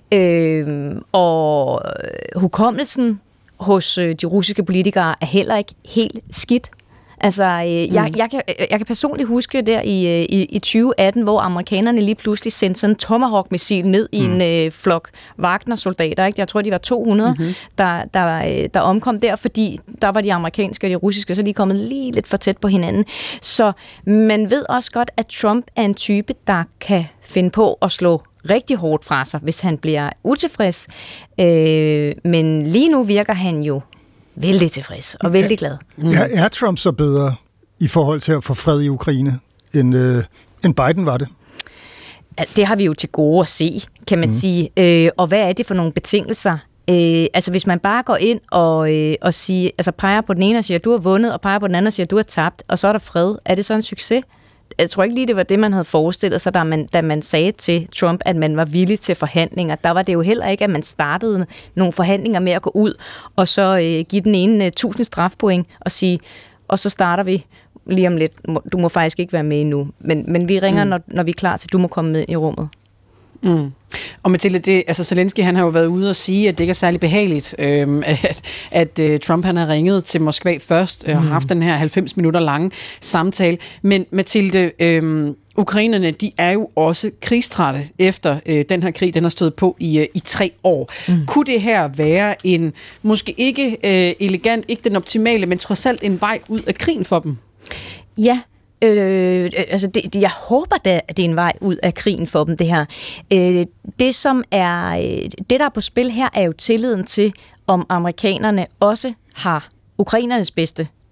Og hukommelsen hos de russiske politikere er heller ikke helt skidt. Altså, jeg kan personligt huske der i 2018, hvor amerikanerne lige pludselig sendte sådan en Tomahawk-missil ned i en flok Wagner-soldater. Ikke? Jeg tror, de var 200, der omkom der, fordi der var de amerikanske og de russiske, så de er kommet lige lidt for tæt på hinanden. Så man ved også godt, at Trump er en type, der kan finde på at slå rigtig hårdt fra sig, hvis han bliver utilfreds. Men lige nu virker han jo vældig tilfreds og vældig glad. Er Trump så bedre i forhold til at få fred i Ukraine, end Biden var det? Det har vi jo til gode at se, kan man sige. Og hvad er det for nogle betingelser? Altså hvis man bare går ind og siger, altså peger på den ene og siger, du har vundet, og peger på den anden og siger, du har tabt, og så er der fred. Er det så en succes? Jeg tror ikke lige, det var det, man havde forestillet sig, da man sagde til Trump, at man var villig til forhandlinger. Der var det jo heller ikke, at man startede nogle forhandlinger med at gå ud, og så give den ene 1000 strafpoint og sige, og så starter vi lige om lidt. Du må faktisk ikke være med endnu, men vi ringer, når vi er klar til, at du må komme med i rummet. Og Mathilde, Zelensky han har jo været ude og sige, at det ikke er særlig behageligt, at Trump han har ringet til Moskva først og har haft den her 90 minutter lange samtale. Men Mathilde, ukrainerne, de er jo også krigstrætte efter den her krig, den har stået på i 3 år. Kunne det her være en, måske ikke elegant, ikke den optimale, men trods alt en vej ud af krigen for dem? Ja. Jeg håber, at det er en vej ud af krigen for dem, det her. Det, der er på spil her, er jo tilliden til, om amerikanerne også har ukrainernes bedste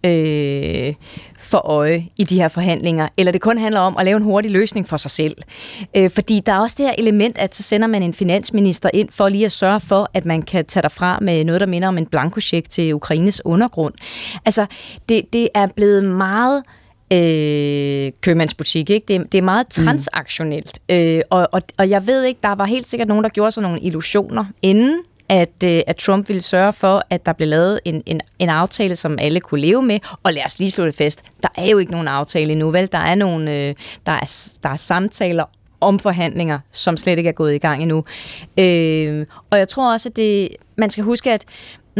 for øje i de her forhandlinger, eller det kun handler om at lave en hurtig løsning for sig selv. Fordi der er også det her element, at så sender man en finansminister ind for lige at sørge for, at man kan tage derfra med noget, der minder om en blankocheck til Ukraines undergrund. Altså, det er blevet meget købmandsbutik, ikke? Det er meget transaktionelt. Og jeg ved ikke, der var helt sikkert nogen, der gjorde sig nogle illusioner inden, at Trump ville sørge for, at der blev lavet en aftale, som alle kunne leve med. Og lad os lige slå det fast. Der er jo ikke nogen aftale endnu, vel? Der er samtaler om forhandlinger, som slet ikke er gået i gang endnu. Og jeg tror også, at man skal huske, at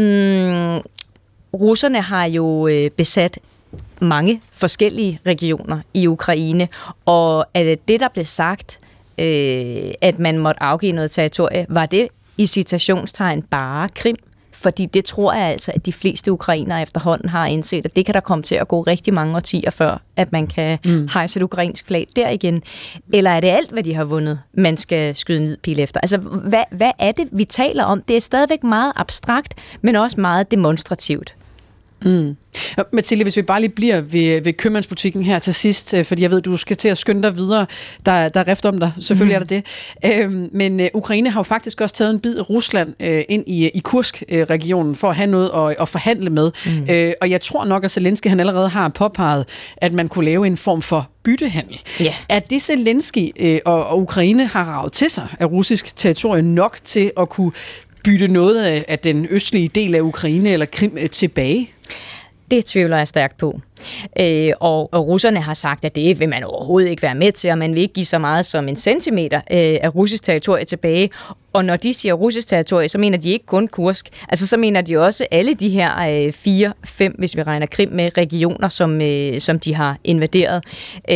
russerne har jo besat mange forskellige regioner i Ukraine, og at det, der blev sagt, at man måtte afgive noget territorie, var det i citationstegn bare Krim, fordi det tror jeg altså, at de fleste ukrainere efterhånden har indset, at det kan der komme til at gå rigtig mange årtier før, at man kan hejse et ukrainsk flag der igen. Eller er det alt, hvad de har vundet, man skal skyde en hvid pil efter? Altså, hvad er det, vi taler om? Det er stadigvæk meget abstrakt, men også meget demonstrativt. Mathilde, hvis vi bare lige bliver ved købmandsbutikken her til sidst, fordi jeg ved, du skal til at skynde dig videre. Der er rift om dig, selvfølgelig er der det. Men Ukraine har jo faktisk også taget en bid af Rusland ind i Kursk-regionen for at have noget at forhandle med. Og jeg tror nok, at Zelensky han allerede har påpeget, at man kunne lave en form for byttehandel. Yeah. Er det Zelensky og Ukraine har raget til sig af russisk territorium nok til at kunne bytte noget af den østlige del af Ukraine eller Krim tilbage? Det tvivler jeg stærkt på. Og russerne har sagt, at det vil man overhovedet ikke være med til, og man vil ikke give så meget som en centimeter af russisk territorie tilbage. Og når de siger russisk territorie, så mener de ikke kun Kursk. Altså så mener de også alle de her 4-5, hvis vi regner Krim med, regioner, som de har invaderet.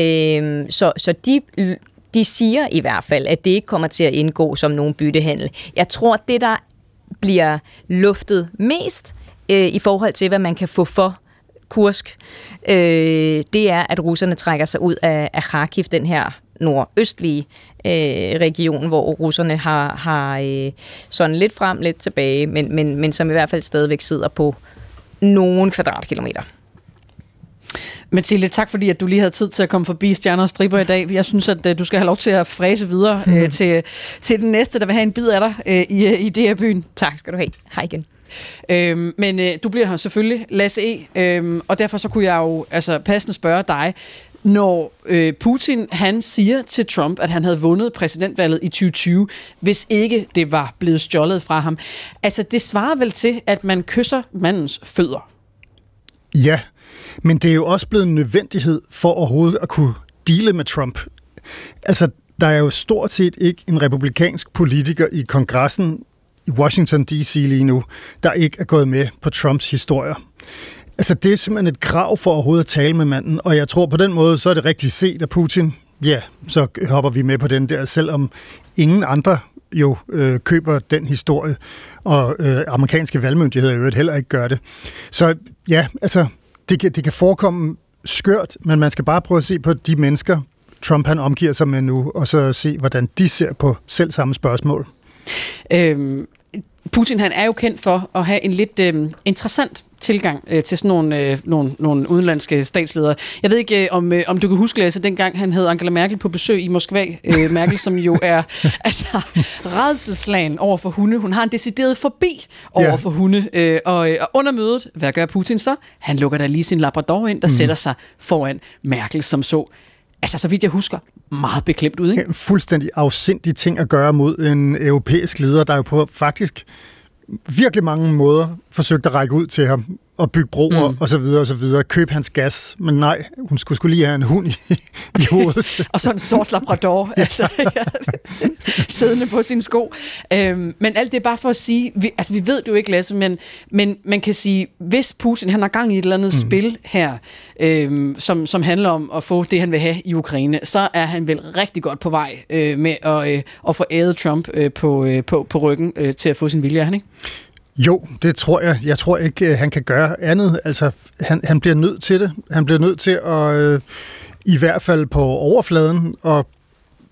Så de siger i hvert fald, at det ikke kommer til at indgå som nogen byttehandel. Jeg tror, det der bliver luftet mest i forhold til, hvad man kan få for Kursk, det er, at russerne trækker sig ud af Kharkiv, den her nordøstlige region, hvor russerne har sådan lidt frem, lidt tilbage, men som i hvert fald stadigvæk sidder på nogle kvadratkilometer. Mathilde, tak fordi at du lige havde tid til at komme forbi Stjerner og Striber i dag. Jeg synes, at du skal have lov til at fræse videre til den næste, der vil have en bid af dig i DR-byen. Tak skal du have. Hej igen. Men du bliver her selvfølgelig, Lasse E., og derfor så kunne jeg jo passende spørge dig, når Putin han siger til Trump, at han havde vundet præsidentvalget i 2020, hvis ikke det var blevet stjålet fra ham. Altså det svarer vel til, at man kysser mandens fødder? Ja, men det er jo også blevet en nødvendighed for overhovedet at kunne deale med Trump. Altså, der er jo stort set ikke en republikansk politiker i kongressen i Washington D.C. lige nu, der ikke er gået med på Trumps historier. Altså, det er simpelthen et krav for overhovedet at tale med manden, og jeg tror på den måde, så er det rigtigt set af Putin. Ja, så hopper vi med på den der, selvom ingen andre jo køber den historie, og amerikanske valgmyndigheder i øvrigt heller ikke gør det. Så ja, altså, det kan forekomme skørt, men man skal bare prøve at se på de mennesker, Trump han omgiver sig med nu, og så se, hvordan de ser på selv samme spørgsmål. Putin han er jo kendt for at have en lidt interessant tilgang til sådan nogle udenlandske statsledere. Jeg ved ikke, om du kan huske, Lasse, dengang han havde Angela Merkel på besøg i Moskva. Merkel, som jo er rædselsslagen over for hunde. Hun har en decideret forbi over for hunde. Og under mødet, hvad gør Putin så? Han lukker da lige sin labrador ind, der sætter sig foran Merkel, som så vidt jeg husker, meget beklemt ud, ikke? En fuldstændig afsindig ting at gøre mod en europæisk leder, der jo på faktisk virkelig mange måder forsøgt at række ud til ham og bygge broer og så videre og så videre. Køb hans gas, men nej, hun skulle lige have en hund i hovedet. Og så en sort labrador, siddende på sin sko. Men alt det er bare for at sige, vi ved det jo ikke, Lasse, men man kan sige, hvis Putin han har gang i et eller andet spil her, som handler om at få det, han vil have i Ukraine, så er han vel rigtig godt på vej med at få ædet Trump på ryggen til at få sin vilje, han ikke? Jo, det tror jeg. Jeg tror ikke, han kan gøre andet. Altså, han bliver nødt til det. Han bliver nødt til at, i hvert fald på overfladen, og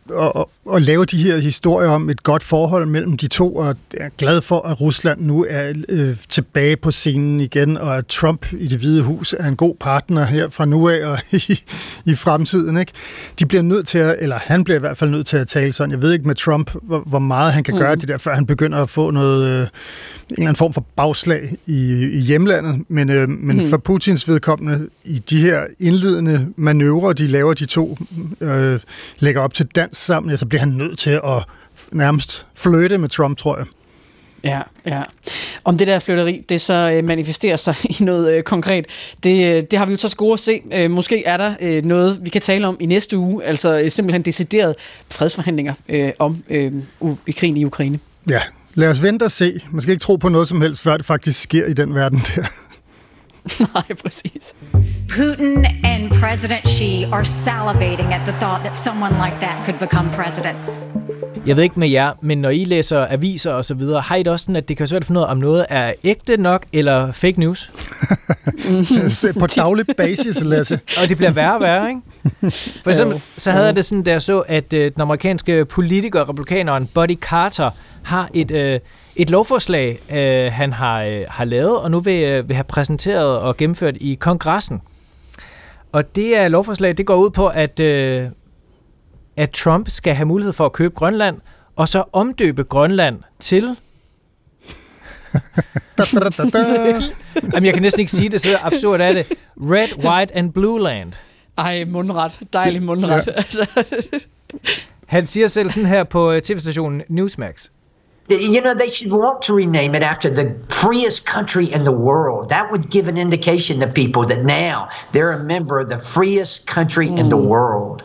at lave de her historier om et godt forhold mellem de to, og er glad for, at Rusland nu er tilbage på scenen igen, og at Trump i Det Hvide Hus er en god partner her fra nu af og i fremtiden. Ikke? De bliver nødt til at, eller han bliver i hvert fald nødt til at tale sådan. Jeg ved ikke med Trump, hvor meget han kan gøre det der, før han begynder at få noget, en eller anden form for bagslag i hjemlandet. Men for Putins vedkommende, i de her indledende manøvrer, de laver de to, lægger op til dans sammen, ja, så bliver han nødt til at nærmest flirte med Trump, tror jeg. Ja. Om det der flytteri, det så manifesterer sig i noget konkret, det har vi jo så gode at se. Måske er der noget, vi kan tale om i næste uge, altså simpelthen decideret fredsforhandlinger om krigen i Ukraine. Ja, lad os vente og se. Man skal ikke tro på noget som helst, før det faktisk sker i den verden der. Nej, præcis. Putin and President Xi are salivating at the thought that someone like that could become president. Jeg ved ikke med jer, men når I læser aviser og så videre, har I det også sådan, at det kan være svært at finde ud af, om noget er ægte nok eller fake news? På daglig basis, Lasse. Og det bliver værre og værre, ikke? For eksempel, så havde jeg det sådan, der så, at den amerikanske politiker, republikaneren Buddy Carter, har et lovforslag, han har lavet, og nu vil have præsenteret og gennemført i kongressen. Og det er lovforslag, det går ud på, at Trump skal have mulighed for at købe Grønland, og så omdøbe Grønland til... Jamen, jeg kan næsten ikke sige det, så absurd er det. Red, White and Blue Land. Ej, mundret. Dejlig mundret. Ja. Han siger selv sådan her på tv-stationen Newsmax. You know, they should want to rename it after the freest country in the world. That would give an indication to people that now they're a member of the freest country in the world.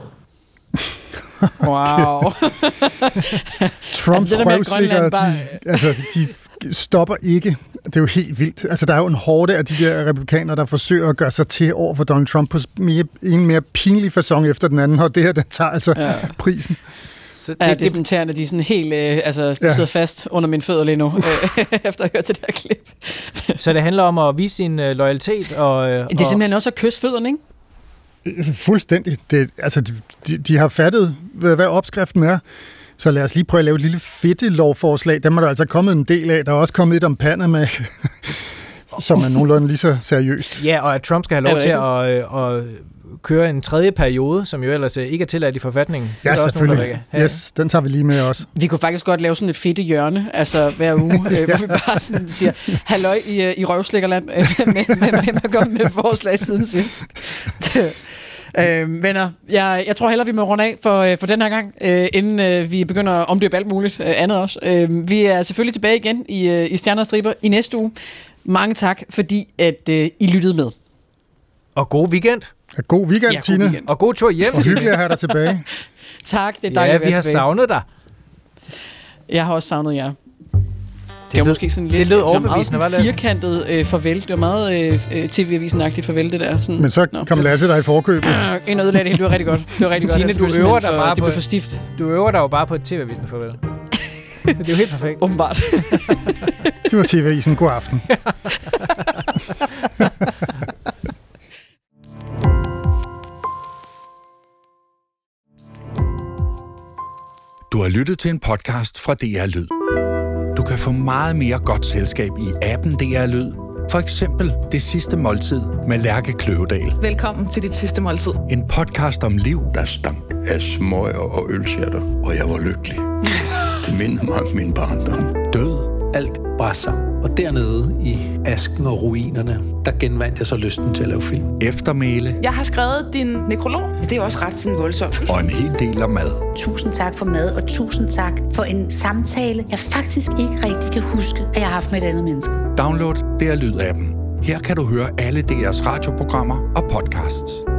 Wow. Trumps røvslikker, de stopper ikke. Det er jo helt vildt. Altså, der er jo en horde af de der republikanere, der forsøger at gøre sig til over for Donald Trump på en mere pinlig facon efter den anden, og det her, den tager altså prisen. Så det dementerende, de er sådan helt, de sidder fast under mine fødder lige nu, efter at høre til det her klip. Så det handler om at vise sin loyalitet og... Det er simpelthen også at kysse fødderne, ikke? Fuldstændig. De har fattet, hvad opskriften er. Så lad os lige prøve at lave et lille fedte-lovforslag. Dem er der altså kommet en del af. Der er også kommet et om Panama, som er nogenlunde lige så seriøst. Ja, og at Trump skal have lov til at køre en tredje periode, som jo ellers ikke er tilladt i forfatningen. Ja, selvfølgelig. Yes, den tager vi lige med også. Vi kunne faktisk godt lave sådan et fedte hjørne, altså hver uge, hvor vi bare sådan siger, halløj i røvslikkerland, hvem har kommet med forslag siden sidst. Venner, jeg tror hellere, vi må runde af for den her gang, inden vi begynder at omdøbe alt muligt andet også. Vi er selvfølgelig tilbage igen i Stjerner og Striber i næste uge. Mange tak, fordi at I lyttede med. Og god weekend. Ja, god weekend, Tine. Weekend. Og god tur hjem. Og hyggeligt at have dig tilbage. Tak, det er dejligt at være tilbage. Ja, vi har savnet dig. Jeg har også savnet jer. Det var måske sådan lidt... Det lød overbevisende, var meget firkantet farvel. Det var meget TV-avisen-agtigt farvel, det der. Sådan, men så kom Lasse dig i forkøbet. En ødelagde det var rigtig godt. Det var rigtig Tine, godt. du øver dig bare på... Det for stift. Du øver dig jo bare på et TV-avisen farvel. Det er jo helt perfekt. Åbenbart. Det var TV-avisen. God aften. Du har lyttet til en podcast fra DR Lyd. Du kan få meget mere godt selskab i appen DR Lyd. For eksempel Det Sidste Måltid med Lærke Kløvedal. Velkommen til Dit Sidste Måltid. En podcast om liv, der stank af smøger og ølsjætter, og jeg var lykkelig. Det mindede mig om min barndom. Død. Alt brænder. Og dernede i asken og ruinerne, der genvandt jeg så lysten til at lave film. Eftermæle. Jeg har skrevet din nekrolog. Det er også ret sådan voldsomt. Og en hel del om mad. Tusind tak for mad, og tusind tak for en samtale, jeg faktisk ikke rigtig kan huske, at jeg har haft med et andet menneske. Download DR Lyd-appen. Her kan du høre alle DR's radioprogrammer og podcasts.